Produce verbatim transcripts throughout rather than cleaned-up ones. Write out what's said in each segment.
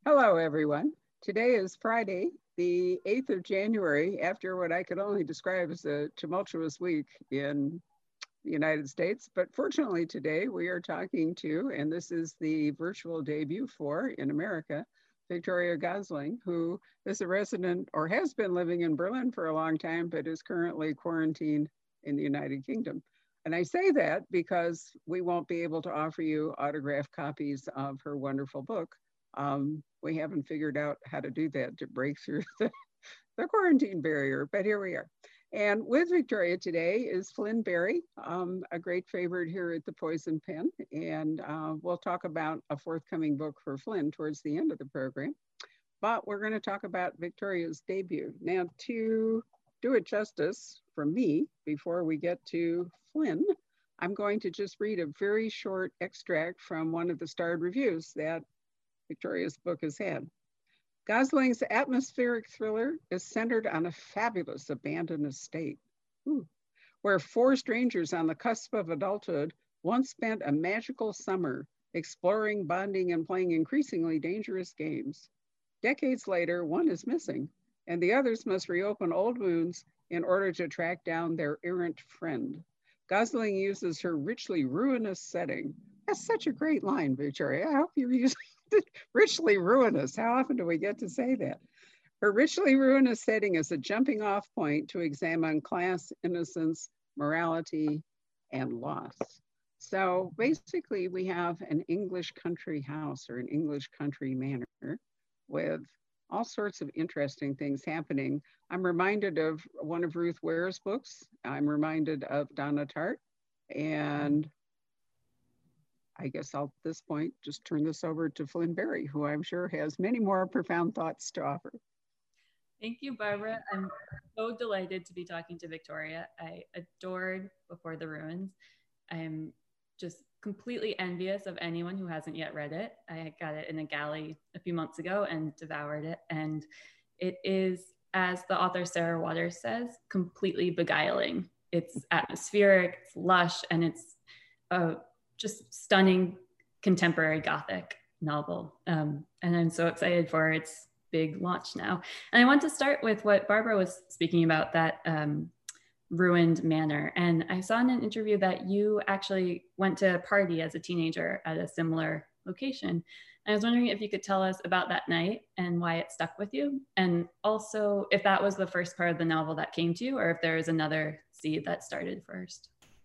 Hello, everyone. Today is Friday, the eighth of January, after what I could only describe as a tumultuous week in the United States. But fortunately, today we are talking to, and this is the virtual debut for in America, Victoria Gosling, who is a resident or has been living in Berlin for a long time, but is currently quarantined in the United Kingdom. And I say that because we won't be able to offer you autographed copies of her wonderful book. Um, we haven't figured out how to do that to break through the, the quarantine barrier, but here we are. And with Victoria today is Flynn Barry, um, a great favorite here at the Poison Pen. And uh, we'll talk about a forthcoming book for Flynn towards the end of the program. But we're going to talk about Victoria's debut. Now, to do it justice from me, before we get to Flynn, I'm going to just read a very short extract from one of the starred reviews that Victoria's book has had. Gosling's atmospheric thriller is centered on a fabulous abandoned estate, ooh, where four strangers on the cusp of adulthood once spent a magical summer exploring, bonding, and playing increasingly dangerous games. Decades later, one is missing, and the others must reopen old wounds in order to track down their errant friend. Gosling uses her richly ruinous setting. That's such a great line, Victoria. I hope you're using richly ruinous. How often do we get to say that? Her richly ruinous setting is a jumping off point to examine class, innocence, morality, and loss. So basically, we have an English country house or an English country manor with all sorts of interesting things happening. I'm reminded of one of Ruth Ware's books. I'm reminded of Donna Tartt. And I guess I'll at this point just turn this over to Flynn Barry, who I'm sure has many more profound thoughts to offer. Thank you, Barbara. I'm so delighted to be talking to Victoria. I adored Before the Ruins. I'm just completely envious of anyone who hasn't yet read it. I got it in a galley a few months ago and devoured it. And it is, as the author Sarah Waters says, completely beguiling. It's atmospheric, it's lush, and it's a just stunning contemporary Gothic novel. Um, and I'm so excited for its big launch now. And I want to start with what Barbara was speaking about, that um, ruined manor. And I saw in an interview that you actually went to a party as a teenager at a similar location. And I was wondering if you could tell us about that night and why it stuck with you. And also if that was the first part of the novel that came to you, or if there was another seed that started first.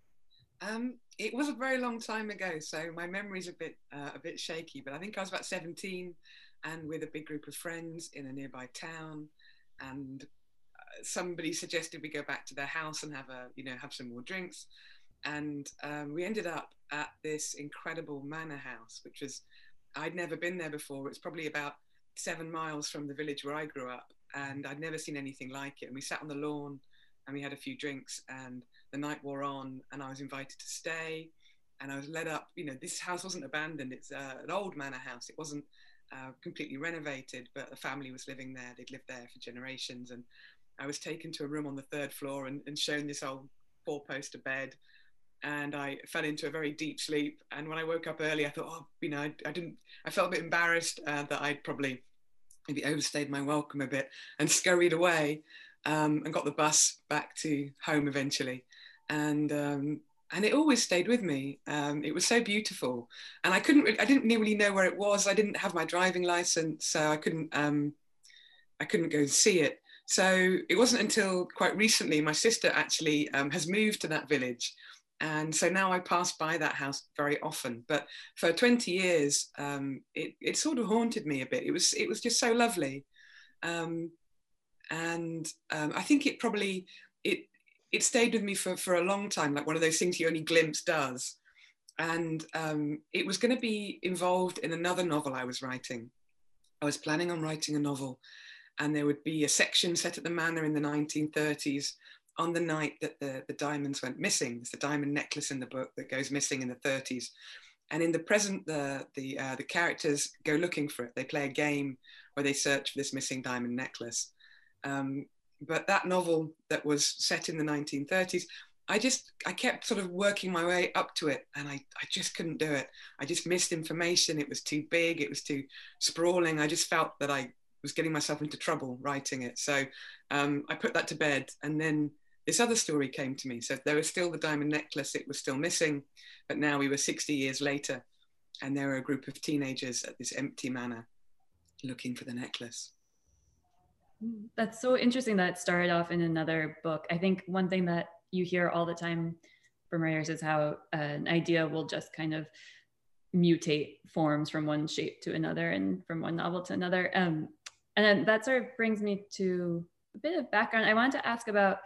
Um, it was a very long time ago, so my memory's a bit uh, a bit shaky, but I think I was about seventeen and with a big group of friends in a nearby town, and uh, somebody suggested we go back to their house and have a, you know, have some more drinks. And um, we ended up at this incredible manor house, which was, I'd never been there before. It's probably about seven miles from the village where I grew up, and I'd never seen anything like it. And we sat on the lawn and we had a few drinks, and the night wore on, and I was invited to stay, and I was led up. You know, this house wasn't abandoned. It's uh, an old manor house. It wasn't uh, completely renovated, but the family was living there. They'd lived there for generations. And I was taken to a room on the third floor and, and shown this old four-poster bed. And I fell into a very deep sleep. And when I woke up early, I thought, oh, you know, I, I didn't, I felt a bit embarrassed uh, that I'd probably maybe overstayed my welcome a bit, and scurried away. Um, and got the bus back to home eventually. And um, and it always stayed with me. Um, it was so beautiful. And I couldn't, I didn't really know where it was. I didn't have my driving license, so I couldn't, um, I couldn't go and see it. So it wasn't until quite recently, my sister actually um, has moved to that village. And so now I pass by that house very often. But for twenty years, um, it, it sort of haunted me a bit. It was, it was just so lovely. Um, and um, I think it probably it it stayed with me for for a long time, like one of those things you only glimpse does. And um, it was going to be involved in another novel I was writing. I was planning on writing a novel, and there would be a section set at the manor in the nineteen thirties on the night that the the diamonds went missing. There's a diamond necklace in the book that goes missing in the thirties, and in the present the the uh, the characters go looking for it. They play a game where they search for this missing diamond necklace. Um, but that novel that was set in the nineteen thirties, I just, I kept sort of working my way up to it, and I, I just couldn't do it. I just missed information. It was too big. It was too sprawling. I just felt that I was getting myself into trouble writing it. So um, I put that to bed, and then this other story came to me. So there was still the diamond necklace. It was still missing, but now we were sixty years later, and there were a group of teenagers at this empty manor looking for the necklace. That's so interesting that it started off in another book. I think one thing that you hear all the time from writers is how uh, an idea will just kind of mutate forms from one shape to another and from one novel to another. Um, and then that sort of brings me to a bit of background. I wanted to ask about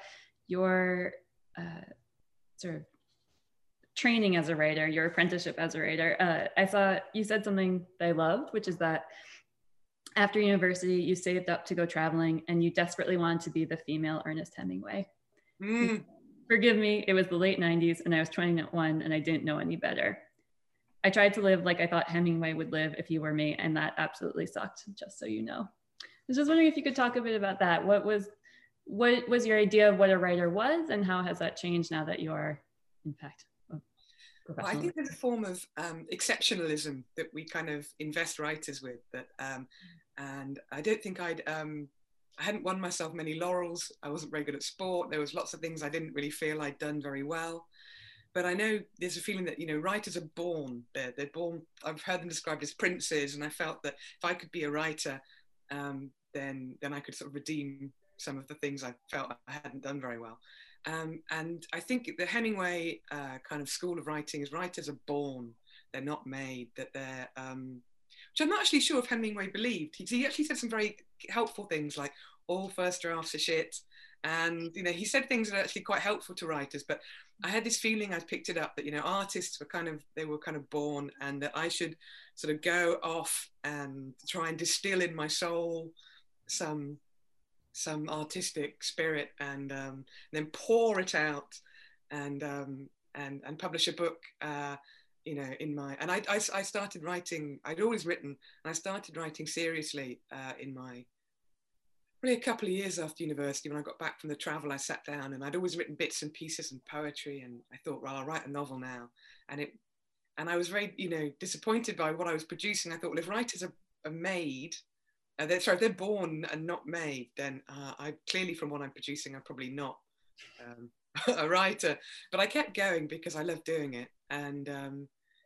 your uh, sort of training as a writer, your apprenticeship as a writer. Uh, I saw you said something that I loved, which is that after university, you saved up to go traveling and you desperately wanted to be the female Ernest Hemingway. Mm. Forgive me, it was the late nineties and I was twenty-one and I didn't know any better. I tried to live like I thought Hemingway would live if he were me, and that absolutely sucked, just so you know. I was just wondering if you could talk a bit about that. What was, what was your idea of what a writer was, and how has that changed now that you are, in fact, a professional? Well, I think there's a form of um, exceptionalism that we kind of invest writers with, that, um, and I don't think I'd, um, I hadn't won myself many laurels. I wasn't very good at sport. There was lots of things I didn't really feel I'd done very well. But I know there's a feeling that, you know, writers are born. They're, they're born, I've heard them described as princes, and I felt that if I could be a writer, um, then, then I could sort of redeem some of the things I felt I hadn't done very well. Um, and I think the Hemingway uh, kind of school of writing is writers are born, they're not made, that they're, um, which I'm not actually sure if Hemingway believed. He, he actually said some very helpful things like all first drafts are shit. And, you know, he said things that are actually quite helpful to writers, but I had this feeling, I picked it up, that, you know, artists were kind of, they were kind of born, and that I should sort of go off and try and distill in my soul some, some artistic spirit, and um, then pour it out and, um, and, and publish a book, uh, you know, in my, and I, I, I started writing, I'd always written, and I started writing seriously uh, in my, really a couple of years after university. When I got back from the travel, I sat down, and I'd always written bits and pieces and poetry, and I thought, well, I'll write a novel now. And it, and I was very, you know, disappointed by what I was producing. I thought, well, if writers are, are made, uh, they're, sorry, if they're born and not made, then uh, I clearly, from what I'm producing, I'm probably not um, a writer. But I kept going because I love doing it. And um,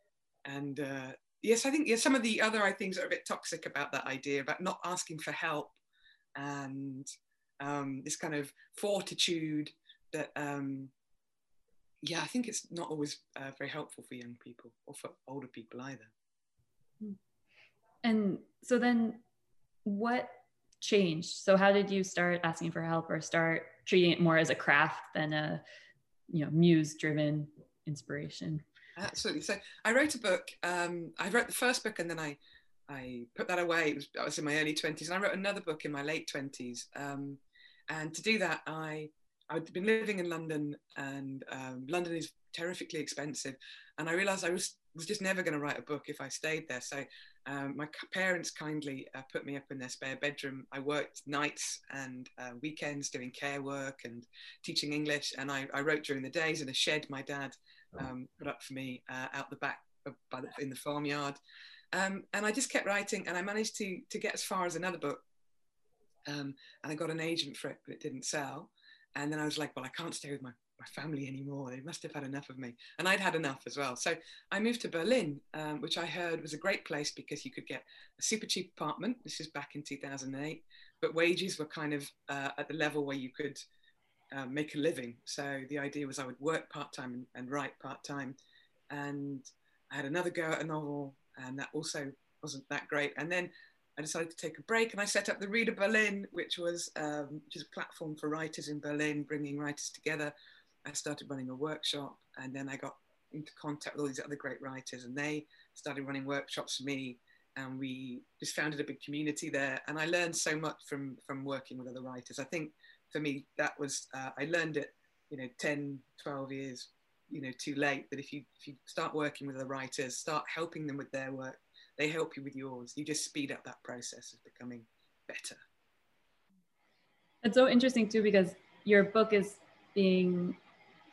and uh, yes, I think yeah, some of the other things are a bit toxic about that idea, about not asking for help, and um, this kind of fortitude that, um, yeah, I think it's not always uh, very helpful for young people, or for older people either. And so then what changed? So how did you start asking for help, or start treating it more as a craft than a, you know, muse-driven inspiration? Absolutely. So I wrote a book. Um, I wrote the first book, and then I I put that away. It was, I was in my early twenties, and I wrote another book in my late twenties. Um, and to do that, I, I'd been living in London, and um, London is terrifically expensive. And I realized I was, was just never going to write a book if I stayed there. So um, my parents kindly uh, put me up in their spare bedroom. I worked nights and uh, weekends doing care work and teaching English. And I, I wrote during the days in a shed my dad um, put up for me uh, out the back of, by the, in the farmyard. Um, and I just kept writing, and I managed to, to get as far as another book. Um, and I got an agent for it, but it didn't sell. And then I was like, well, I can't stay with my, my family anymore. They must have had enough of me. And I'd had enough as well. So I moved to Berlin, um, which I heard was a great place because you could get a super cheap apartment. This is back in two thousand eight, but wages were kind of uh, at the level where you could uh, make a living. So the idea was I would work part-time and, and write part-time. And I had another go at a novel, and that also wasn't that great. And then I decided to take a break, and I set up the Reader Berlin, which was um, just a platform for writers in Berlin, bringing writers together. I started running a workshop, and then I got into contact with all these other great writers, and they started running workshops for me, and we just founded a big community there. And I learned so much from, from working with other writers. I think for me, that was, uh, I learned it, you know, ten, twelve years, you know, too late, that if you, if you start working with other writers, start helping them with their work, they help you with yours. You just speed up that process of becoming better. It's so interesting too, because your book is being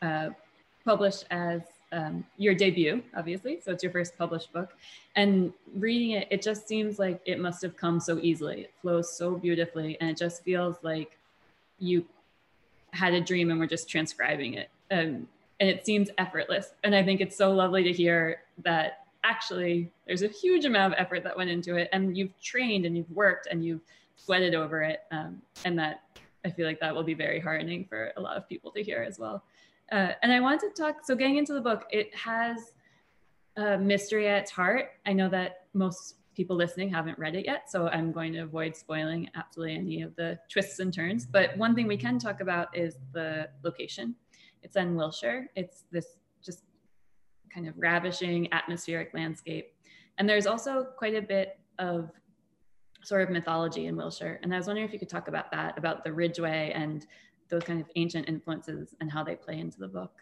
uh, published as um, your debut, obviously. So it's your first published book. And reading it, it just seems like it must have come so easily. It flows so beautifully. And it just feels like you had a dream and were just transcribing it. Um, and it seems effortless. And I think it's so lovely to hear that actually there's a huge amount of effort that went into it, and you've trained and you've worked and you've sweated over it. Um, and that I feel like that will be very heartening for a lot of people to hear as well. Uh, and I wanted to talk, so getting into the book, it has a mystery at its heart. I know that most people listening haven't read it yet, so I'm going to avoid spoiling absolutely any of the twists and turns. But one thing we can talk about is the location. It's in Wiltshire. It's this just kind of ravishing atmospheric landscape. And there's also quite a bit of sort of mythology in Wiltshire. And I was wondering if you could talk about that, about the Ridgeway and those kind of ancient influences and how they play into the book.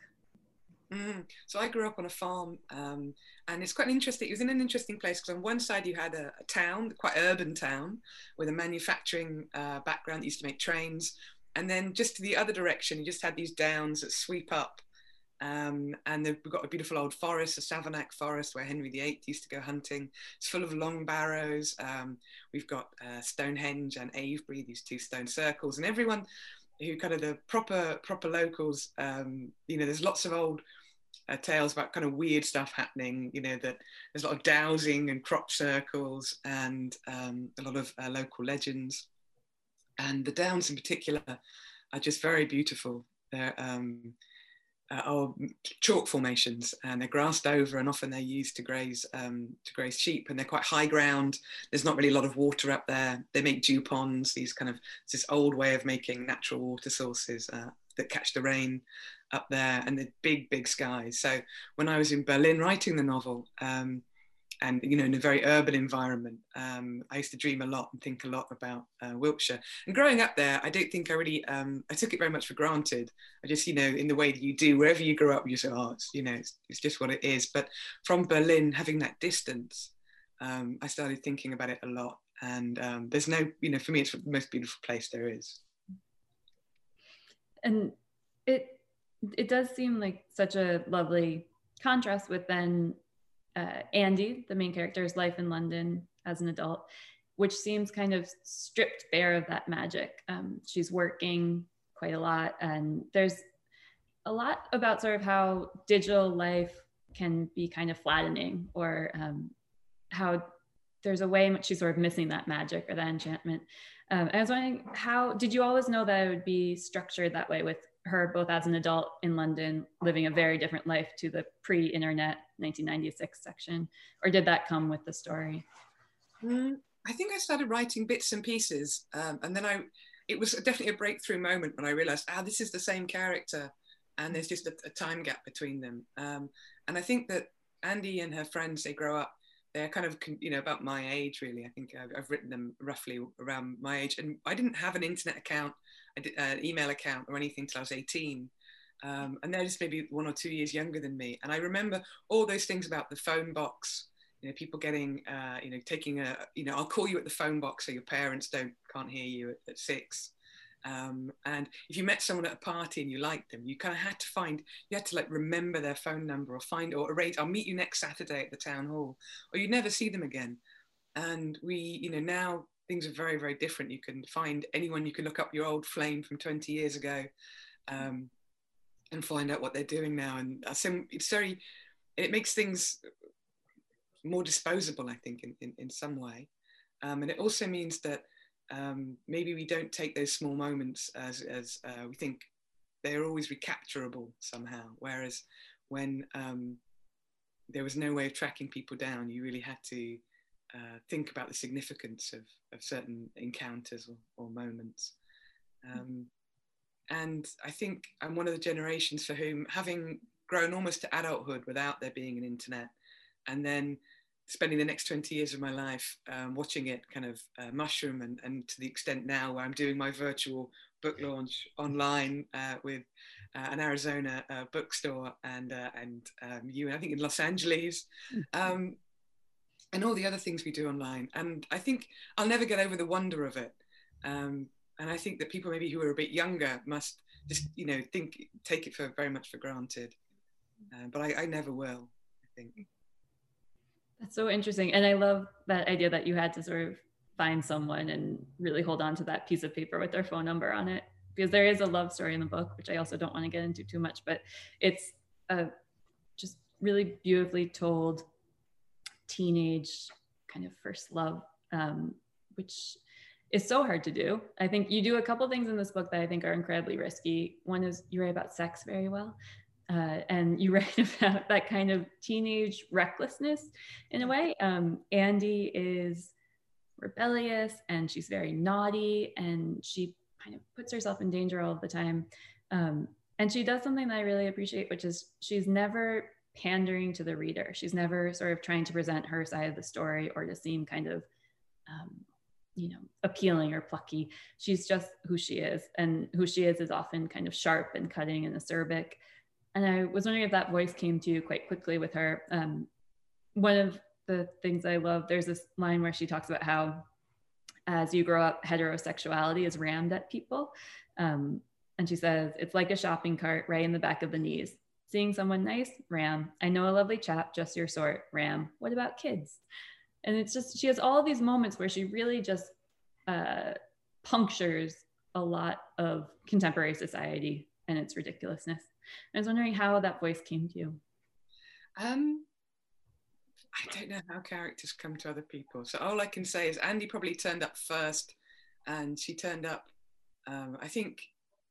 Mm. So I grew up on a farm, um, and it's quite an interesting, it was in an interesting place because on one side you had a, a town, quite urban town, with a manufacturing uh, background that used to make trains. And then just to the other direction, you just had these downs that sweep up. Um, and we've got a beautiful old forest, a Savernake forest, where Henry the Eighth used to go hunting. It's full of long barrows. Um, we've got uh, Stonehenge and Avebury, these two stone circles, and everyone who kind of the proper proper locals, um, you know, there's lots of old uh, tales about kind of weird stuff happening, you know, that there's a lot of dowsing and crop circles and um, a lot of uh, local legends. And the downs in particular are just very beautiful. They're um, uh, are chalk formations, and they're grassed over, and often they're used to graze um, to graze sheep, and they're quite high ground. There's not really a lot of water up there. They make dew ponds, these kind of, it's this old way of making natural water sources uh, that catch the rain up there, and the big, big skies. So when I was in Berlin writing the novel, um, and, you know, in a very urban environment, um, I used to dream a lot and think a lot about uh, Wiltshire. And growing up there, I don't think I really, um, I took it very much for granted. I just, you know, in the way that you do, wherever you grow up, you say, oh, it's, you know, it's, it's just what it is. But from Berlin, having that distance, um, I started thinking about it a lot. And um, there's no, you know, for me, it's the most beautiful place there is. And it, it does seem like such a lovely contrast with then Uh, Andy, the main character's life in London as an adult, which seems kind of stripped bare of that magic. Um, she's working quite a lot, and there's a lot about sort of how digital life can be kind of flattening, or um, how there's a way in which she's sort of missing that magic or that enchantment. Um, I was wondering, how did you always know that it would be structured that way, with her both as an adult in London living a very different life to the pre-internet nineteen ninety-six section, or did that come with the story? Mm, I think I started writing bits and pieces, um, and then I, it was definitely a breakthrough moment when I realized, ah, this is the same character, and there's just a, a time gap between them. Um, and I think that Andy and her friends, they grow up, they're kind of, you know, about my age, really. I think I've, I've written them roughly around my age, and I didn't have an internet account, I did, uh, email account or anything till I was eighteen. Um, and they're just maybe one or two years younger than me. And I remember all those things about the phone box, you know, people getting, uh, you know, taking a, you know, I'll call you at the phone box so your parents don't, can't hear you at, at six. Um, and if you met someone at a party and you liked them, you kind of had to find, you had to like remember their phone number or find, or arrange, I'll meet you next Saturday at the town hall, or you'd never see them again. And we, you know, now things are very, very different. You can find anyone, you can look up your old flame from twenty years ago. Um, and find out what they're doing now. And so it's very, it makes things more disposable, I think, in, in, in some way. Um, and it also means that um, maybe we don't take those small moments as, as uh, we think they're always recapturable somehow. Whereas when um, there was no way of tracking people down, you really had to uh, think about the significance of, of certain encounters or, or moments. Um, And I think I'm one of the generations for whom, having grown almost to adulthood without there being an internet, and then spending the next twenty years of my life um, watching it kind of uh, mushroom, and, and to the extent now where I'm doing my virtual book launch online uh, with uh, an Arizona uh, bookstore, and uh, and um, you, I think in Los Angeles, um, and all the other things we do online. And I think I'll never get over the wonder of it. Um, And I think that people maybe who are a bit younger must just, you know, think, take it for very much for granted. Uh, but I, I never will, I think. That's so interesting. And I love that idea that you had to sort of find someone and really hold on to that piece of paper with their phone number on it. Because there is a love story in the book, which I also don't want to get into too much, but it's a just really beautifully told teenage kind of first love, um, which is so hard to do. I think you do a couple things in this book that I think are incredibly risky. One is you write about sex very well. Uh, and you write about that kind of teenage recklessness in a way. Um, Andy is rebellious and she's very naughty and she kind of puts herself in danger all the time. Um, and she does something that I really appreciate, which is she's never pandering to the reader. She's never sort of trying to present her side of the story or to seem kind of, um, you know, appealing or plucky. She's just who she is. And who she is is often kind of sharp and cutting and acerbic. And I was wondering if that voice came to you quite quickly with her. Um, one of the things I love, there's this line where she talks about how as you grow up, heterosexuality is rammed at people. Um, and she says, it's like a shopping cart right in the back of the knees. Seeing someone nice, ram. I know a lovely chap, just your sort, ram. What about kids? And it's just, she has all these moments where she really just uh, punctures a lot of contemporary society and its ridiculousness. I was wondering how that voice came to you. Um, I don't know how characters come to other people. So all I can say is Andy probably turned up first, and she turned up, um, I think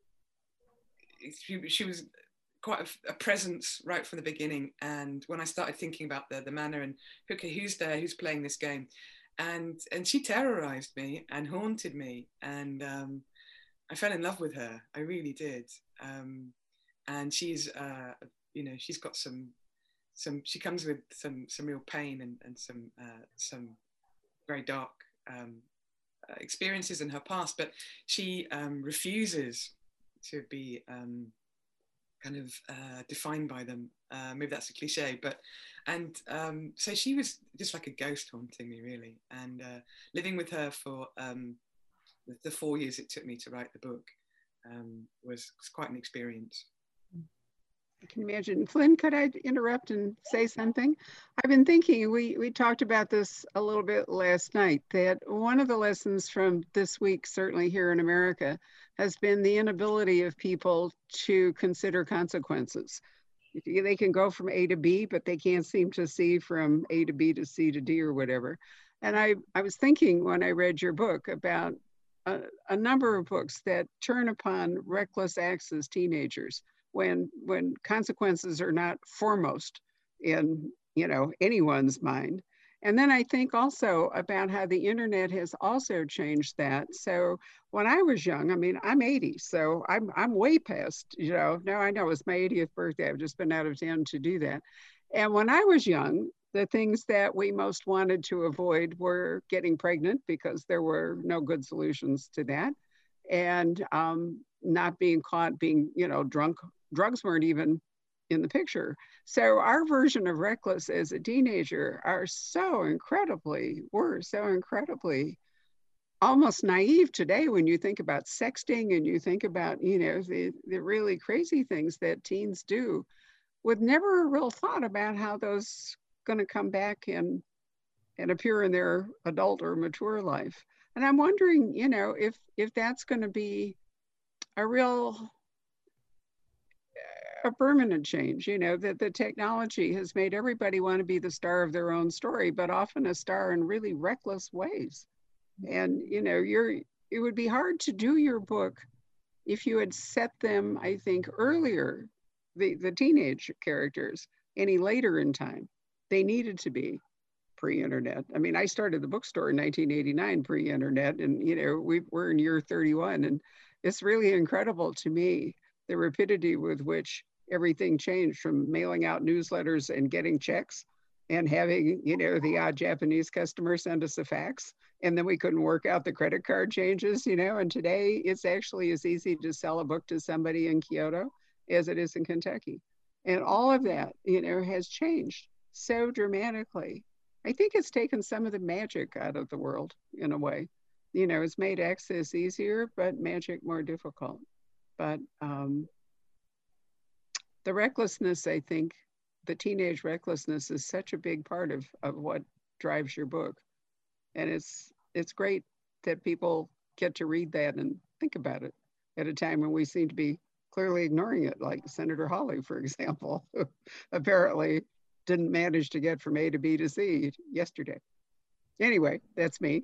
she, she was quite a, a presence right from the beginning. And when I started thinking about the, the manner and, okay, who's there, who's playing this game? And, and she terrorized me and haunted me. And um, I fell in love with her. I really did. Um, and she's, uh, you know, she's got some, some, she comes with some, some real pain and, and some, uh, some very dark um, uh, experiences in her past, but she um, refuses to be um, kind of uh, defined by them. Uh, maybe that's a cliche, but, and um, so she was just like a ghost haunting me, really. And uh, living with her for um, the, the four years it took me to write the book um, was, was quite an experience. I can imagine. Flynn, could I interrupt and say something? I've been thinking, we, we talked about this a little bit last night, that one of the lessons from this week, certainly here in America, has been the inability of people to consider consequences. They can go from A to B, but they can't seem to see from A to B to C to D or whatever. And I, I was thinking when I read your book about a, a number of books that turn upon reckless acts as teenagers, when when consequences are not foremost in, you know, anyone's mind. And then I think also about how the internet has also changed that. So when I was young, I mean, I'm eighty, so I'm I'm way past, you know, now I know it's my eightieth birthday. I've just been out of town to do that. And when I was young, the things that we most wanted to avoid were getting pregnant, because there were no good solutions to that, and um, not being caught being, you know, drunk. Drugs weren't even in the picture. So our version of reckless as a teenager are so incredibly, we're so incredibly almost naive today when you think about sexting and you think about, you know, the, the really crazy things that teens do, with never a real thought about how those going to come back and, and appear in their adult or mature life. And I'm wondering, you know, if, if that's going to be a real, a permanent change, you know, that the technology has made everybody want to be the star of their own story, but often a star in really reckless ways. And, you know, you're, it would be hard to do your book if you had set them, I think, earlier, the, the teenage characters, any later in time. They needed to be pre-internet. I mean, I started the bookstore in nineteen eighty-nine pre-internet, and, you know, we, we're in year thirty-one, and it's really incredible to me, the rapidity with which everything changed, from mailing out newsletters and getting checks and having, you know, the odd Japanese customer send us a fax, and then we couldn't work out the credit card changes, you know, and today it's actually as easy to sell a book to somebody in Kyoto as it is in Kentucky. And all of that, you know, has changed so dramatically. I think it's taken some of the magic out of the world in a way. You know, it's made access easier, but magic more difficult. But um, the recklessness, I think, the teenage recklessness is such a big part of, of what drives your book. And it's it's great that people get to read that and think about it at a time when we seem to be clearly ignoring it, like Senator Hawley, for example, who apparently didn't manage to get from A to B to C yesterday. Anyway, that's me.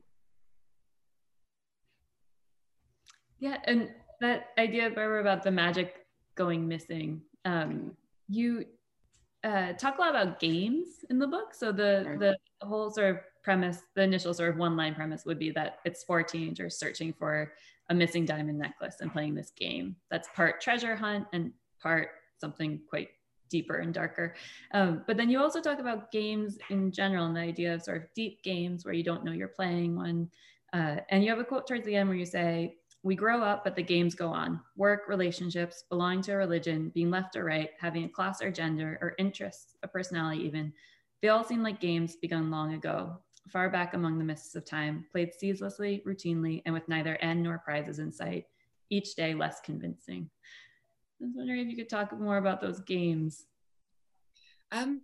Yeah, and that idea, Barbara, about the magic going missing, um, you uh, talk a lot about games in the book. So the, right. the whole sort of premise, the initial sort of one-line premise would be that it's four teenagers searching for a missing diamond necklace and playing this game that's part treasure hunt and part something quite deeper and darker. Um, but then you also talk about games in general and the idea of sort of deep games where you don't know you're playing one. Uh, and you have a quote towards the end where you say, "We grow up, but the games go on. Work, relationships, belonging to a religion, being left or right, having a class or gender, or interests, a personality even. They all seem like games begun long ago, far back among the mists of time, played ceaselessly, routinely, and with neither end nor prizes in sight, each day less convincing." I was wondering if you could talk more about those games. Um,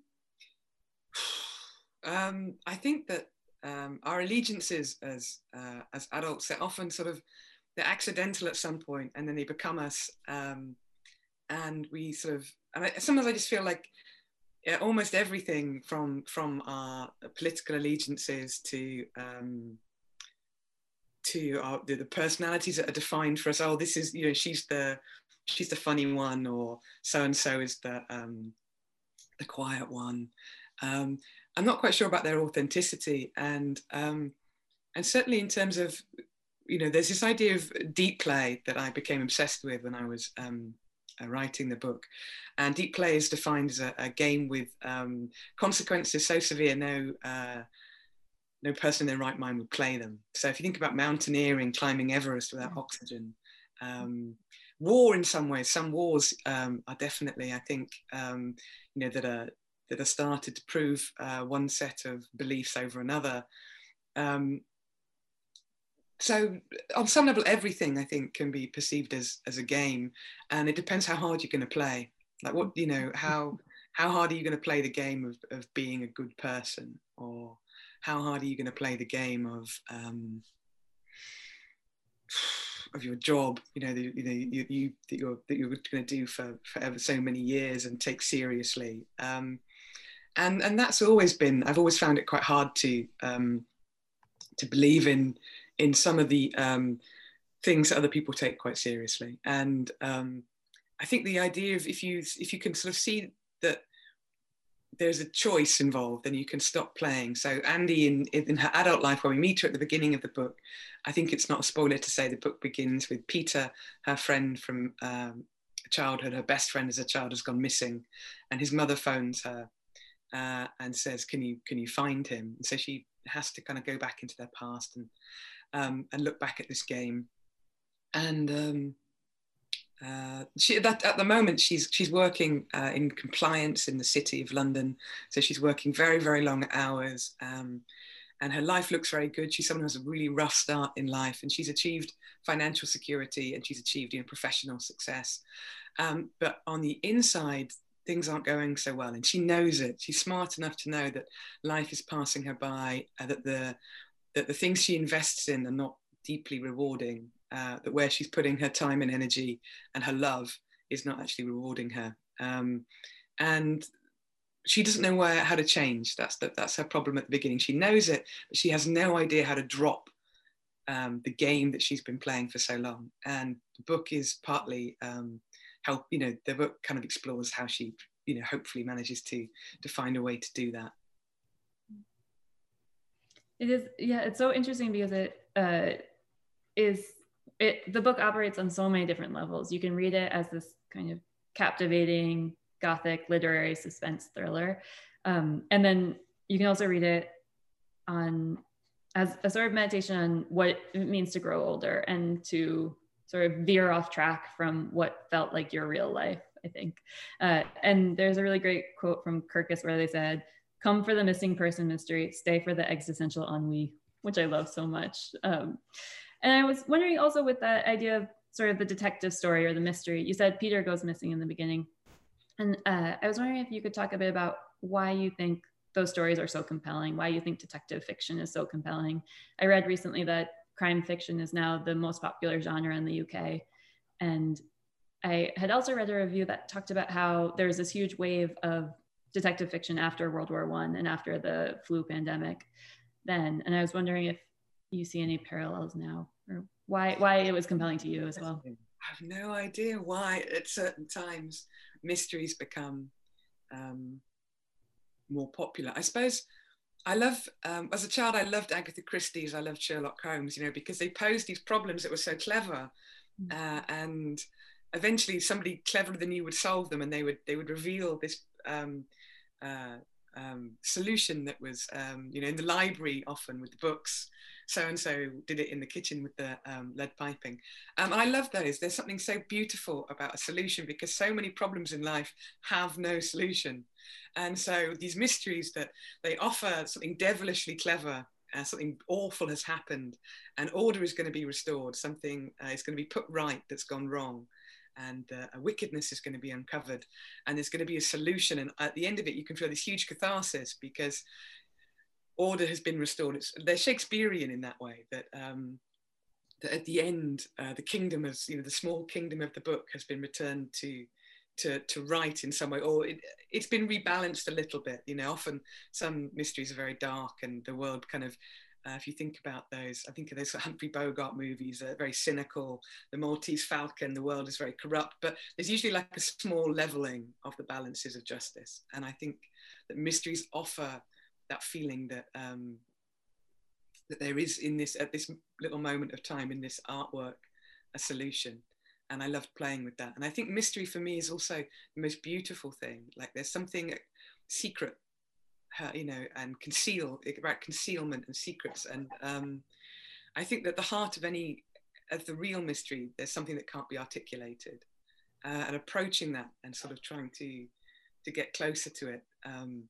um, I think that um, our allegiances as uh, as adults, they're often sort of, they're accidental at some point, and then they become us. Um, and we sort of, and I, sometimes I just feel like yeah, almost everything from from our political allegiances to um, to our, the, the personalities that are defined for us. Oh, this is, you know, she's the she's the funny one, or so and so is the um, the quiet one. Um, I'm not quite sure about their authenticity, and um, and certainly in terms of, you know, there's this idea of deep play that I became obsessed with when I was um, uh, writing the book. And deep play is defined as a, a game with um, consequences so severe no uh, no person in their right mind would play them. So if you think about mountaineering, climbing Everest without oxygen, um, war in some ways, some wars um, are definitely, I think, um, you know, that are that are started to prove uh, one set of beliefs over another. Um, so on some level, everything I think can be perceived as as a game, and it depends how hard you're going to play. Like what, you know, how how hard are you going to play the game of, of being a good person, or how hard are you going to play the game of um, of your job, you know, the, you know, you, you that you're that you're going to do for forever, so many years, and take seriously. Um, and and that's always been. I've always found it quite hard to um, to believe in in some of the um, things that other people take quite seriously. And um, I think the idea of if you if you can sort of see that there's a choice involved, then you can stop playing. So Andy, in, in her adult life, when we meet her at the beginning of the book, I think it's not a spoiler to say the book begins with Peter, her friend from um, childhood, her best friend as a child, has gone missing, and his mother phones her uh, and says, can you can you find him? And so she has to kind of go back into their past and um, and look back at this game. And um, Uh, she, that, at the moment, she's she's working uh, in compliance in the City of London, so she's working very, very long hours, um, and her life looks very good. She's someone who has a really rough start in life, and she's achieved financial security, and she's achieved, you know, professional success. Um, but on the inside, things aren't going so well, and she knows it. She's smart enough to know that life is passing her by, uh, that the that the things she invests in are not deeply rewarding. Uh, that where she's putting her time and energy and her love is not actually rewarding her, um, and she doesn't know where how to change. That's the, that's her problem at the beginning. She knows it, but she has no idea how to drop um, the game that she's been playing for so long. And the book is partly um, help. You know, the book kind of explores how she, you know, hopefully manages to to find a way to do that. It is, yeah. It's so interesting because it uh, is. It, the book operates on so many different levels. You can read it as this kind of captivating Gothic literary suspense thriller. Um, and then you can also read it on as a sort of meditation on what it means to grow older and to sort of veer off track from what felt like your real life, I think. Uh, and there's a really great quote from Kirkus where they said, "Come for the missing person mystery, stay for the existential ennui," which I love so much. Um, And I was wondering also with that idea of sort of the detective story or the mystery. You said Peter goes missing in the beginning. And uh, I was wondering if you could talk a bit about why you think those stories are so compelling, why you think detective fiction is so compelling. I read recently that crime fiction is now the most popular genre in the U K. And I had also read a review that talked about how there's this huge wave of detective fiction after World War One and after the flu pandemic then. And I was wondering if you see any parallels now, or why, why it was compelling to you as well. I have no idea why at certain times mysteries become um, more popular. I suppose I love, um, as a child, I loved Agatha Christie's, I loved Sherlock Holmes, you know, because they posed these problems that were so clever. Uh, and eventually somebody cleverer than you would solve them, and they would, they would reveal this um, uh, um, solution that was, um, you know, in the library often with the books. So-and-so did it in the kitchen with the um, lead piping. Um, and I love those. There's something so beautiful about a solution, because so many problems in life have no solution. And so these mysteries that they offer something devilishly clever, uh, something awful has happened, and order is going to be restored, something uh, is going to be put right that's gone wrong, and uh, a wickedness is going to be uncovered, and there's going to be a solution. And at the end of it, you can feel this huge catharsis, because order has been restored. It's, they're Shakespearean in that way, that, um, that at the end, uh, the kingdom has, you know, the small kingdom of the book has been returned to, to, to right in some way, or it, it's been rebalanced a little bit. You know, often some mysteries are very dark, and the world kind of, uh, if you think about those, I think of those Humphrey Bogart movies, are very cynical. The Maltese Falcon, the world is very corrupt, but there's usually like a small leveling of the balances of justice. And I think that mysteries offer that feeling that um, that there is in this, at this little moment of time in this artwork, a solution. And I loved playing with that. And I think mystery for me is also the most beautiful thing. Like there's something secret, uh, you know, and conceal, about concealment and secrets. And um, I think that the heart of any, of the real mystery, there's something that can't be articulated. Uh, and approaching that and sort of trying to, to get closer to it um,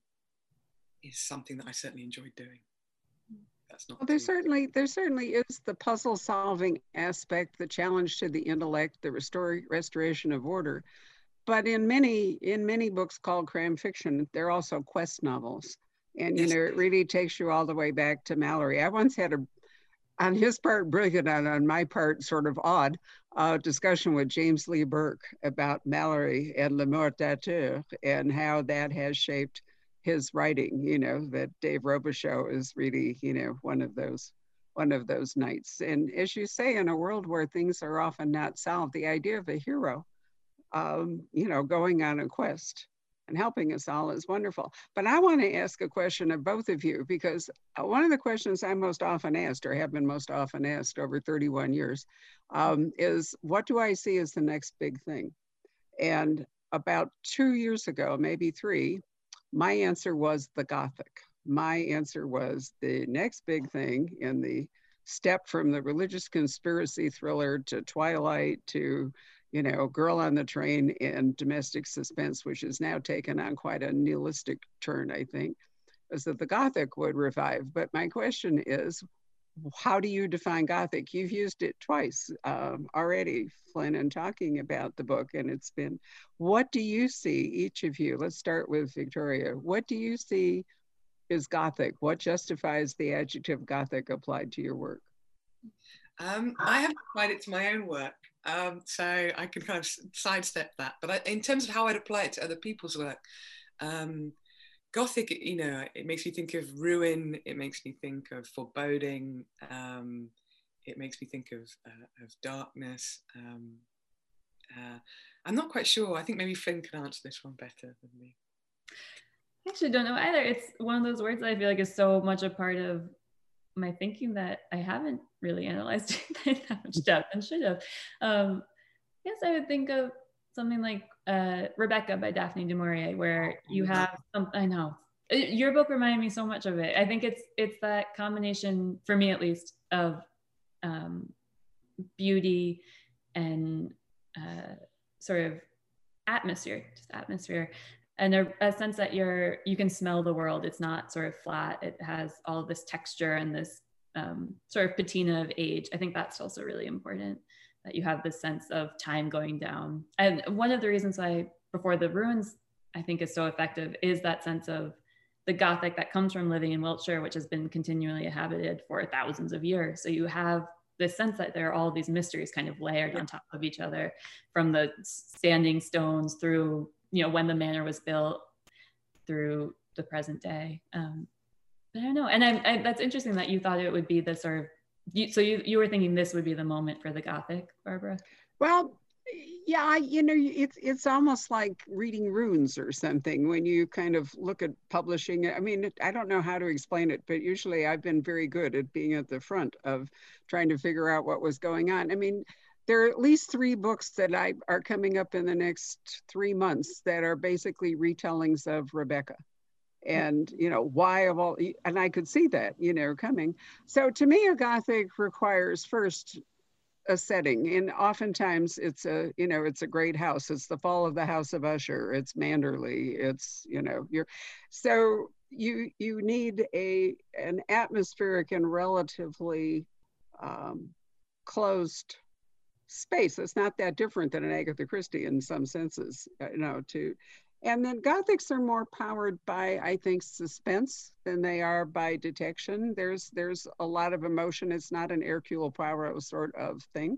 is something that I certainly enjoyed doing. That's not well, there too... certainly there certainly is the puzzle solving aspect, the challenge to the intellect, the restore, restoration of order. But in many in many books called crime fiction, they're also quest novels, and you Yes. know it really takes you all the way back to Mallory. I once had a, on his part, brilliant, and on my part, sort of odd, uh, discussion with James Lee Burke about Mallory and Le Mortateur and how that has shaped his writing. You know, that Dave Robichaux is really, you know, one of those one of those knights. And as you say, in a world where things are often not solved, the idea of a hero, um, you know, going on a quest and helping us all is wonderful. But I want to ask a question of both of you, because one of the questions I'm most often asked, or have been most often asked over thirty-one years, um, is what do I see as the next big thing? And about two years ago, maybe three, my answer was the Gothic. My answer was the next big thing in the step from the religious conspiracy thriller to Twilight to, you know, Girl on the Train and domestic suspense, which has now taken on quite a nihilistic turn, I think, is that the Gothic would revive. But my question is, how do you define Gothic? You've used it twice um, already, Flynn, in talking about the book, and it's been, what do you see, each of you? Let's start with Victoria. What do you see is Gothic? What justifies the adjective Gothic applied to your work? Um, I haven't applied it to my own work, um, so I can kind of sidestep that. But I, in terms of how I'd apply it to other people's work, um, Gothic, you know, it makes me think of ruin. It makes me think of foreboding. Um, it makes me think of, uh, of darkness. Um, uh, I'm not quite sure. I think maybe Flynn can answer this one better than me. I actually don't know either. It's one of those words that I feel like is so much a part of my thinking that I haven't really analyzed it in that much depth and should have. Um, yes, I would think of something like uh, Rebecca by Daphne du Maurier, where you have some, I know, your book reminded me so much of it. I think it's it's that combination, for me at least, of um, beauty and uh, sort of atmosphere, just atmosphere. And a, a sense that you're, you can smell the world. It's not sort of flat. It has all of this texture and this um, sort of patina of age. I think that's also really important. that you have this sense of time going down. And one of the reasons why Before the Ruins, I think, is so effective is that sense of the Gothic that comes from living in Wiltshire, which has been continually inhabited for thousands of years. So you have this sense that there are all these mysteries kind of layered on top of each other, from the standing stones through, you know, when the manor was built, through the present day. Um, but I don't know. And I, I, that's interesting that you thought it would be the sort of, you, so you, you were thinking this would be the moment for the Gothic, Barbara? Well, yeah, you know, it's it's almost like reading runes or something when you kind of look at publishing. I mean, I don't know how to explain it, but usually I've been very good at being at the front of trying to figure out what was going on. I mean, there are at least three books that I are coming up in the next three months that are basically retellings of Rebecca. And, you know, why of all, and I could see that, you know, coming. So to me, a Gothic requires first a setting, and oftentimes it's a, you know, it's a great house. It's the fall of the House of Usher. It's Manderley. It's, you know, you're, so you you need a an atmospheric and relatively um, closed space. It's not that different than an Agatha Christie in some senses, you know, to. And then Gothics are more powered by, I think, suspense than they are by detection. There's there's a lot of emotion. It's not an Hercule Poirot sort of thing.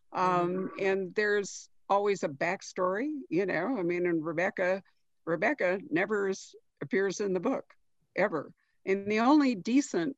Um, and there's always a backstory, you know. I mean, and Rebecca, Rebecca never is, appears in the book, ever. And the only decent,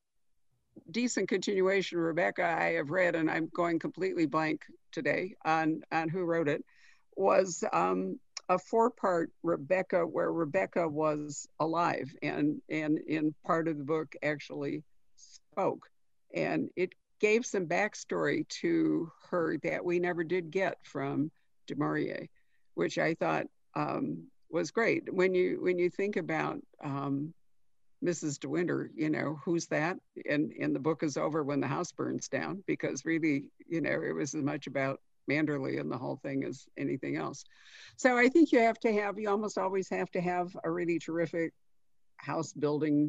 decent continuation of Rebecca I have read, and I'm going completely blank today on, on who wrote it, was um, a four-part Rebecca where Rebecca was alive and, and in part of the book actually spoke. And it gave some backstory to her that we never did get from du Maurier, which I thought um, was great. When you, when you think about um, Missus De Winter, you know, who's that? And, and the book is over when the house burns down, because really, you know, it was as much about Manderley and the whole thing as anything else. So I think you have to have, you almost always have to have a really terrific house building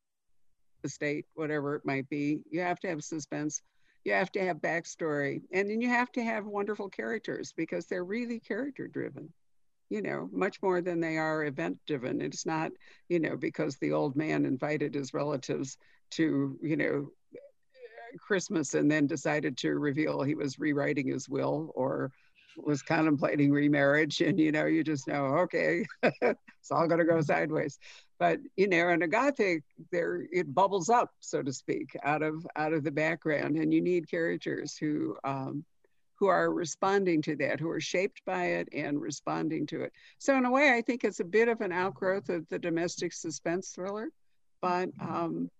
estate, whatever it might be. You have to have suspense. You have to have backstory. And then you have to have wonderful characters, because they're really character driven, you know, much more than they are event driven. It's not, you know, because the old man invited his relatives to, you know, Christmas and then decided to reveal he was rewriting his will or was contemplating remarriage, and you know, you just know, okay, it's all going to go sideways. But you know, in a Gothic, there it bubbles up, so to speak, out of out of the background, and you need characters who um, who are responding to that, who are shaped by it and responding to it. So in a way, I think it's a bit of an outgrowth of the domestic suspense thriller, but um,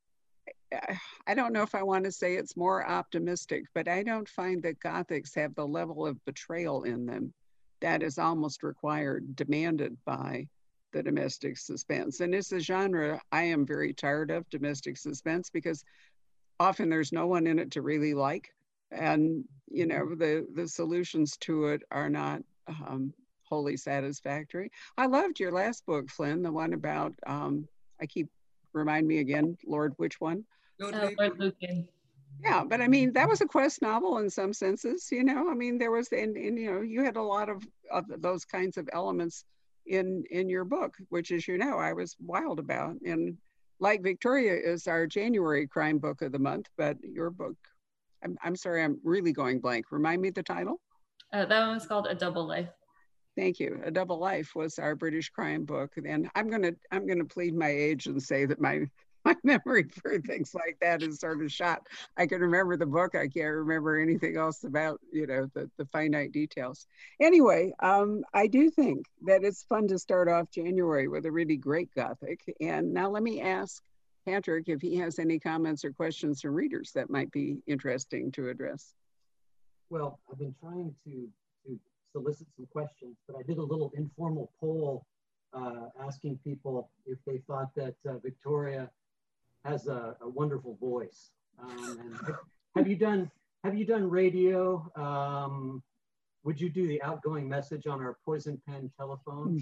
I don't know if I want to say it's more optimistic, but I don't find that Gothics have the level of betrayal in them that is almost required, demanded by the domestic suspense. And it's a genre I am very tired of, domestic suspense, because often there's no one in it to really like. And, you know, the, the solutions to it are not um, wholly satisfactory. I loved your last book, Flynn, the one about, um, I keep, remind me again, Lord, which one? Lord, uh, Lord Lucan. Yeah, but I mean, that was a quest novel in some senses, you know. I mean, there was, and, and you know, you had a lot of, of those kinds of elements in in your book, which, as you know, I was wild about. And like Victoria is our January crime book of the month, but your book, I'm, I'm sorry, I'm really going blank. Remind me the title? Uh, that one was called A Double Life. Thank you. A Double Life was our British crime book. And I'm gonna I'm gonna plead my age and say that my my memory for things like that is sort of shot. I can remember the book. I can't remember anything else about, you know, the, the finite details. Anyway, um, I do think that it's fun to start off January with a really great Gothic. And now let me ask Patrick if he has any comments or questions from readers that might be interesting to address. Well, I've been trying to, to solicit some questions, but I did a little informal poll uh, asking people if they thought that uh, Victoria has a, a wonderful voice. Um, and have, have you done have you done radio? Um, would you do the outgoing message on our poison pen telephone?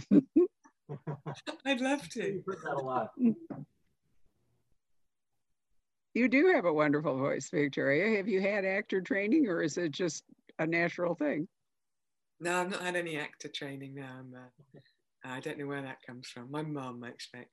I'd love to. You've heard that a lot. You do have a wonderful voice, Victoria. Have you had actor training, or is it just a natural thing. No, I've not had any actor training now. I'm, uh, I don't know where that comes from. My mum, I expect.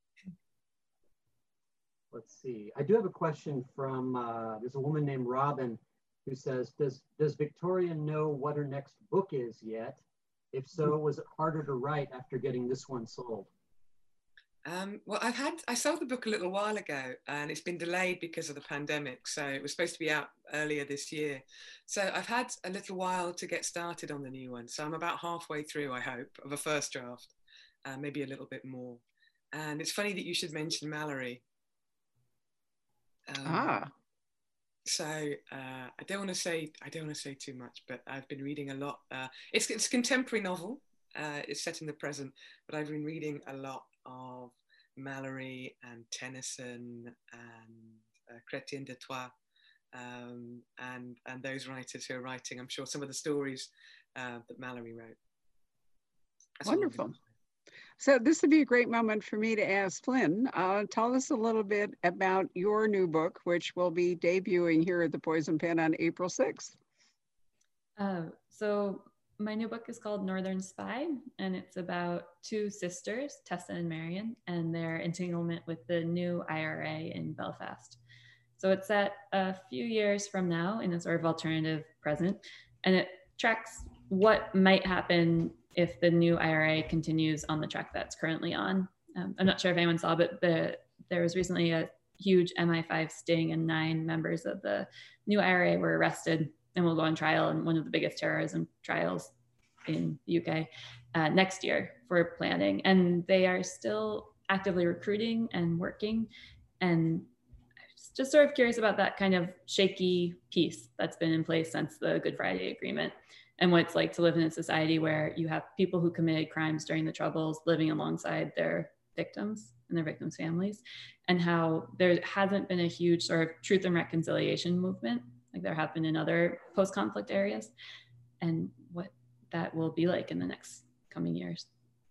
Let's see. I do have a question from, uh, there's a woman named Robin who says, does, does Victoria know what her next book is yet? If so, was it harder to write after getting this one sold? Um, well, I've had, I sold the book a little while ago and it's been delayed because of the pandemic. So it was supposed to be out earlier this year. So I've had a little while to get started on the new one. So I'm about halfway through, I hope, of a first draft, uh, maybe a little bit more. And it's funny that you should mention Mallory. Um, ah. So uh, I don't want to say, I don't want to say too much, but I've been reading a lot. Uh, it's, it's a contemporary novel. Uh, it's set in the present, but I've been reading a lot of Mallory and Tennyson and uh, Chrétien de Troyes um, and, and those writers who are writing, I'm sure, some of the stories uh, that Mallory wrote. That's wonderful. So this would be a great moment for me to ask Flynn, uh, tell us a little bit about your new book, which will be debuting here at the Poison Pen on April sixth. Uh, so my new book is called Northern Spy, and it's about two sisters, Tessa and Marion, and their entanglement with the new I R A in Belfast. So it's set a few years from now in a sort of alternative present, and it tracks what might happen if the new I R A continues on the track that's currently on. Um, I'm not sure if anyone saw, but the, there was recently a huge M I five sting, and nine members of the new I R A were arrested and will go on trial in one of the biggest terrorism trials in the U K uh, next year for planning. And they are still actively recruiting and working. And I was just sort of curious about that kind of shaky peace that's been in place since the Good Friday Agreement, and what it's like to live in a society where you have people who committed crimes during the Troubles living alongside their victims and their victims' families, and how there hasn't been a huge sort of truth and reconciliation movement like there have been in other post-conflict areas, and what that will be like in the next coming years.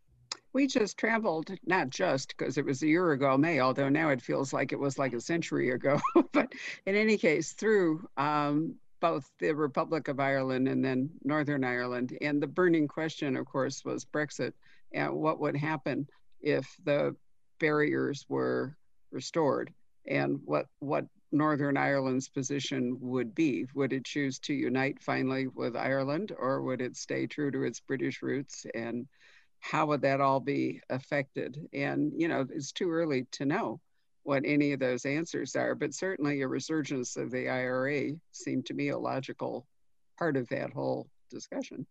We just traveled, not just because it was a year ago, May, although now it feels like it was like a century ago, but in any case, through um, both the Republic of Ireland and then Northern Ireland. And the burning question, of course, was Brexit and what would happen if the barriers were restored, and what, what Northern Ireland's position would be. Would it choose to unite finally with Ireland, or would it stay true to its British roots? And how would that all be affected? And, you know, it's too early to know what any of those answers are, but certainly a resurgence of the I R A seemed to me a logical part of that whole discussion.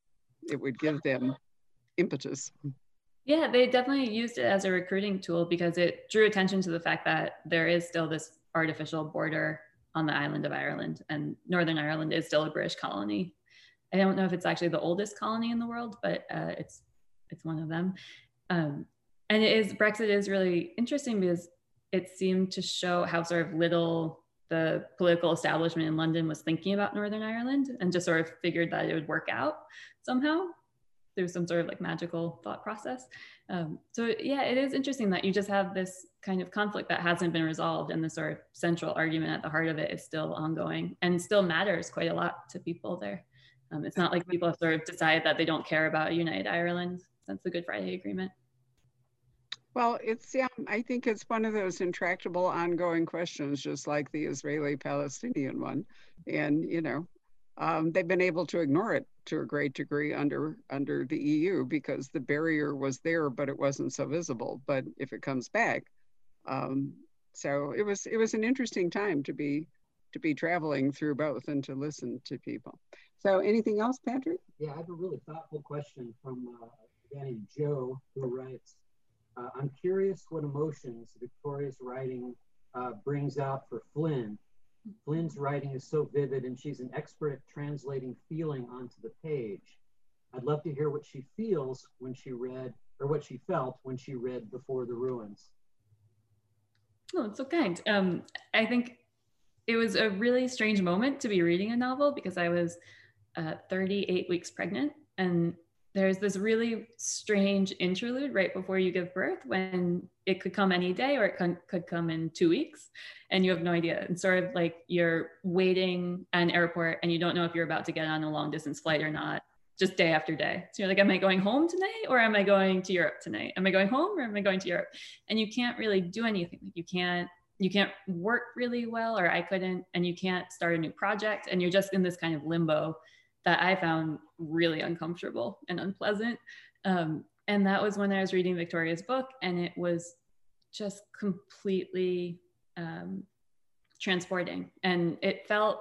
It would give them impetus. Yeah, they definitely used it as a recruiting tool because it drew attention to the fact that there is still this artificial border on the island of Ireland, and Northern Ireland is still a British colony. I don't know if it's actually the oldest colony in the world, but uh, it's it's one of them. Um, and it is, Brexit is really interesting because it seemed to show how sort of little the political establishment in London was thinking about Northern Ireland, and just sort of figured that it would work out somehow through some sort of like magical thought process. Um, so yeah, it is interesting that you just have this kind of conflict that hasn't been resolved, and the sort of central argument at the heart of it is still ongoing and still matters quite a lot to people there. Um, it's not like people have sort of decided that they don't care about a united Ireland since the Good Friday Agreement. Well, it's, yeah, I think it's one of those intractable ongoing questions, just like the Israeli-Palestinian one. And, you know, um, they've been able to ignore it to a great degree under under the E U because the barrier was there, but it wasn't so visible. But if it comes back, um, so it was it was an interesting time to be to be traveling through both and to listen to people. So anything else, Patrick? Yeah, I have a really thoughtful question from uh, a guy named Joe, who writes, uh, I'm curious what emotions Victoria's writing uh, brings out for Flynn. Flynn's writing is so vivid, and she's an expert at translating feeling onto the page. I'd love to hear what she feels when she read, or what she felt when she read Before the Ruins. Oh, it's so kind. Um, I think it was a really strange moment to be reading a novel because I was uh, thirty-eight weeks pregnant, and there's this really strange interlude right before you give birth when it could come any day or it could, could come in two weeks and you have no idea. And sort of like you're waiting at an airport and you don't know if you're about to get on a long distance flight or not, just day after day. So you're like, am I going home tonight or am I going to Europe tonight? Am I going home or am I going to Europe? And you can't really do anything. Like you can't, you can't work really well, or I couldn't, and you can't start a new project. And you're just in this kind of limbo that I found really uncomfortable and unpleasant. Um, and that was when I was reading Victoria's book, and it was just completely um, transporting. And it felt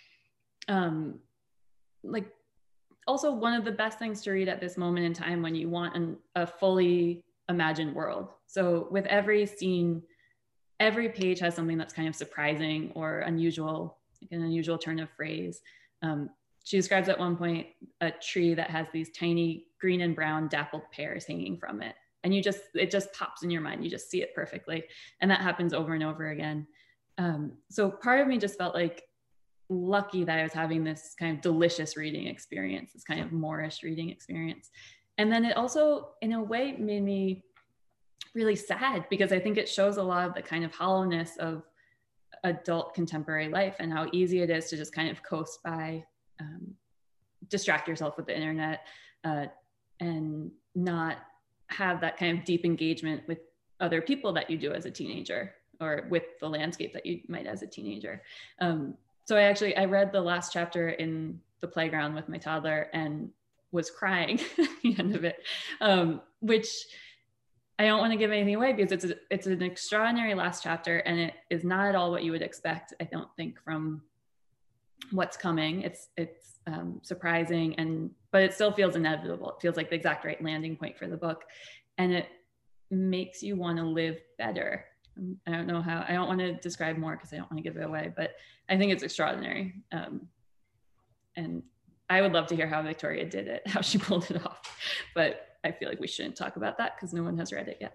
um, like also one of the best things to read at this moment in time when you want an, a fully imagined world. So with every scene, every page has something that's kind of surprising or unusual, like an unusual turn of phrase. Um, She describes at one point a tree that has these tiny green and brown dappled pears hanging from it. And you just, it just pops in your mind. You just see it perfectly. And that happens over and over again. Um, so part of me just felt like lucky that I was having this kind of delicious reading experience, this kind of Moorish reading experience. And then it also, in a way, made me really sad because I think it shows a lot of the kind of hollowness of adult contemporary life and how easy it is to just kind of coast by, um, distract yourself with the internet, uh, and not have that kind of deep engagement with other people that you do as a teenager, or with the landscape that you might as a teenager. Um, so I actually, I read the last chapter in the playground with my toddler and was crying at the end of it, um, which I don't want to give anything away because it's, a, it's an extraordinary last chapter, and it is not at all what you would expect, I don't think, from what's coming. It's it's um, surprising, and but it still feels inevitable. It feels like the exact right landing point for the book, and it makes you want to live better. I don't know how, I don't want to describe more because I don't want to give it away, but I think it's extraordinary. Um, and I would love to hear how Victoria did it, how she pulled it off, but I feel like we shouldn't talk about that because no one has read it yet.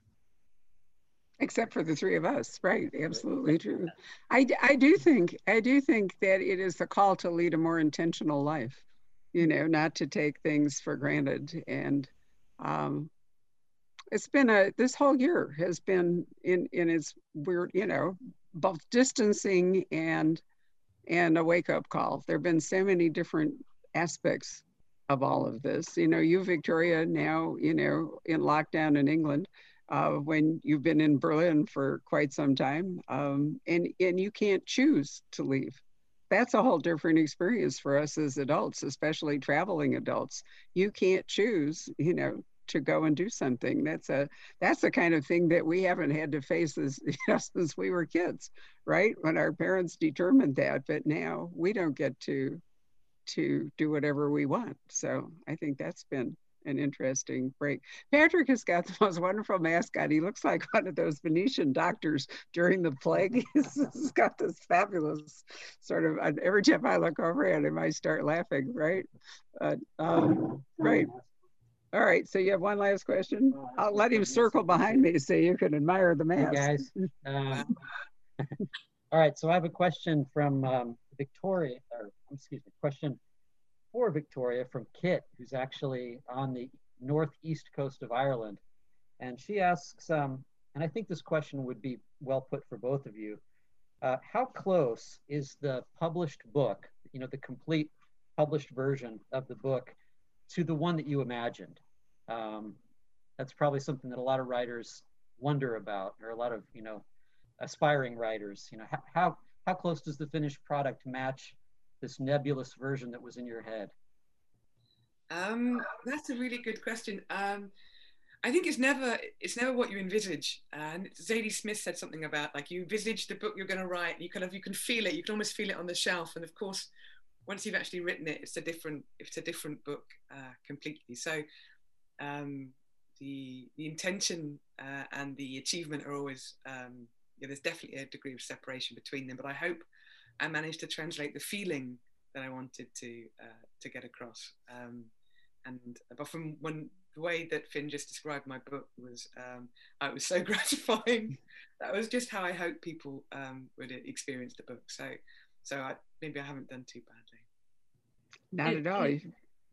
Except for the three of us, right? Absolutely true. I, I do think, I do think that it is the call to lead a more intentional life, you know, not to take things for granted. And um, it's been a, this whole year has been in, in its weird, you know, both distancing and, and a wake-up call. There've been so many different aspects of all of this. You know, you, Victoria, now, you know, in lockdown in England, uh, when you've been in Berlin for quite some time, um, and, and you can't choose to leave. That's a whole different experience for us as adults, especially traveling adults. You can't choose, you know, to go and do something. That's a, that's the kind of thing that we haven't had to face as, you know, since we were kids, right? When our parents determined that, but now we don't get to, to do whatever we want. So I think that's been an interesting break. Patrick has got the most wonderful mascot. He looks like one of those Venetian doctors during the plague. He's got this fabulous sort of, every time I look over at him, I start laughing, right? Uh, um, right. All right, so you have one last question? I'll let him circle behind me so you can admire the mask. Hey guys. Um, all right, so I have a question from um, Victoria, or excuse me, question for Victoria from Kit, who's actually on the northeast coast of Ireland. And she asks, um, and I think this question would be well put for both of you, uh, how close is the published book, you know, the complete published version of the book, to the one that you imagined? Um, that's probably something that a lot of writers wonder about, or a lot of, you know, aspiring writers. You know, how, how, how close does the finished product match this nebulous version that was in your head? Um, that's a really good question. Um, I think it's never, it's never what you envisage. And Zadie Smith said something about, like, you envisage the book you're going to write, and you kind of, you can feel it, you can almost feel it on the shelf. And of course, once you've actually written it, it's a different, it's a different book uh, completely. So um, the the intention uh, and the achievement are always, um, yeah, there's definitely a degree of separation between them. But I hope I managed to translate the feeling that I wanted to uh, to get across. Um, and but from when the way that Finn just described my book was, um, it was so gratifying. That was just how I hope people um, would experience the book. So. So I, maybe I haven't done too badly. Not it, at all. It,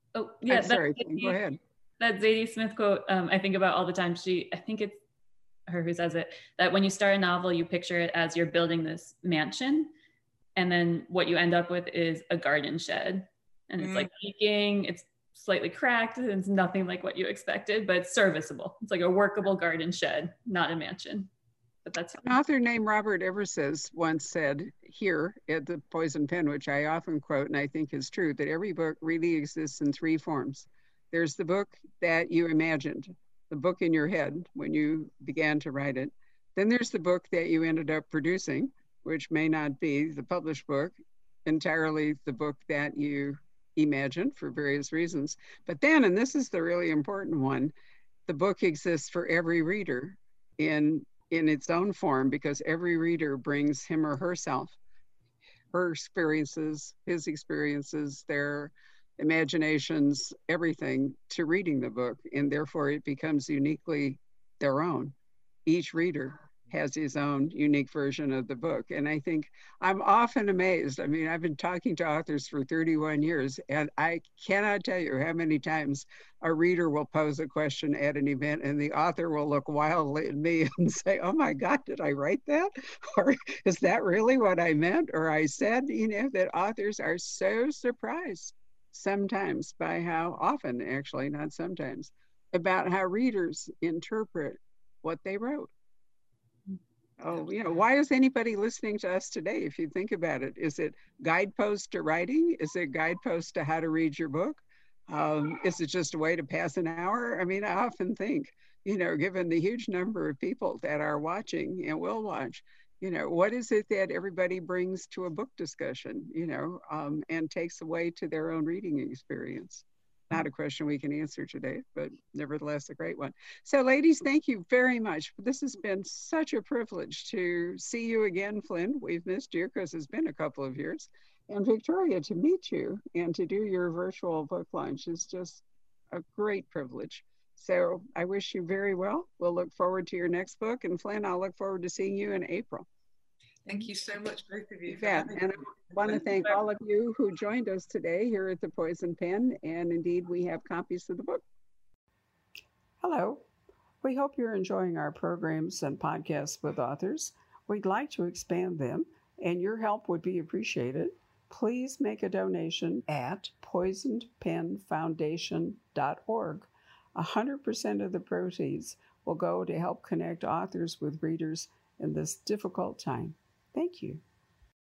Oh, yeah. I'm sorry, Zadie, go ahead. That Zadie Smith quote, um, I think about all the time. She, I think it's her who says it, that when you start a novel, you picture it as you're building this mansion. And then what you end up with is a garden shed. And it's mm. like leaking, it's slightly cracked, and it's nothing like what you expected, but it's serviceable. It's like a workable garden shed, not a mansion. But that's an author named Robert Eversys once said here at the Poison Pen, which I often quote and I think is true, that every book really exists in three forms. There's the book that you imagined, the book in your head when you began to write it. Then there's the book that you ended up producing, which may not be the published book, entirely the book that you imagined for various reasons. But then, and this is the really important one, the book exists for every reader in, in its own form, because every reader brings him or herself, her experiences, his experiences, their imaginations, everything to reading the book, and therefore it becomes uniquely their own. Each reader has his own unique version of the book. And I think I'm often amazed. I mean, I've been talking to authors for thirty-one years, and I cannot tell you how many times a reader will pose a question at an event and the author will look wildly at me and say, oh my God, did I write that? Or is that really what I meant? Or I said, you know, that authors are so surprised sometimes by how often, actually, not sometimes, about how readers interpret what they wrote. Oh, you know, why is anybody listening to us today? If you think about it, is it guideposts to writing? Is it guideposts to how to read your book? Um, is it just a way to pass an hour? I mean, I often think, you know, given the huge number of people that are watching and will watch, you know, what is it that everybody brings to a book discussion, you know, um, and takes away to their own reading experience? Not a question we can answer today, but nevertheless a great one. So ladies, thank you very much. This has been such a privilege to see you again, Flynn. We've missed you because it's been a couple of years. And Victoria, to meet you and to do your virtual book launch is just a great privilege. So I wish you very well. We'll look forward to your next book. And Flynn, I'll look forward to seeing you in April. Thank you so much, both of you. Yeah, and I want to thank all of you who joined us today here at the Poison Pen, and indeed we have copies of the book. Hello. We hope you're enjoying our programs and podcasts with authors. We'd like to expand them, and your help would be appreciated. Please make a donation at poisoned pen foundation dot org. one hundred percent of the proceeds will go to help connect authors with readers in this difficult time. Thank you.